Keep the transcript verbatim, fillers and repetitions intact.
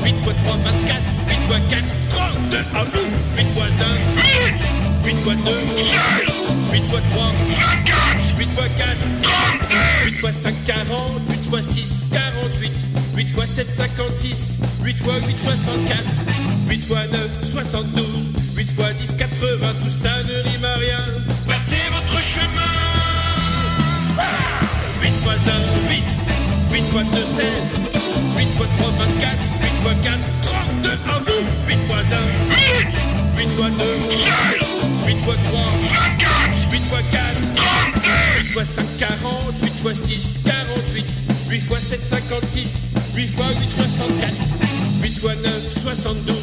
huit fois trois, vingt-quatre. huit fois quatre, trente-deux. À vous. huit fois un, huit fois deux, huit fois trois, huit fois quatre, huit fois cinq, quarante. huit fois six, quarante-huit. huit fois sept, cinquante-six. huit fois huit, soixante-quatre. huit fois neuf, soixante-douze. huit fois dix, quatre-vingts. Tout ça ne rime à rien. Passez votre chemin. huit fois un, huit. huit fois deux, seize. huit fois trois, vingt-quatre. huit fois quatre, trente-deux. À vous. huit fois un, huit fois deux, huit fois trois, huit fois quatre, huit fois cinq, quarante. huit fois six, quarante-huit. huit fois sept, cinquante-six. huit fois huit, soixante-quatre. huit fois neuf, soixante-douze.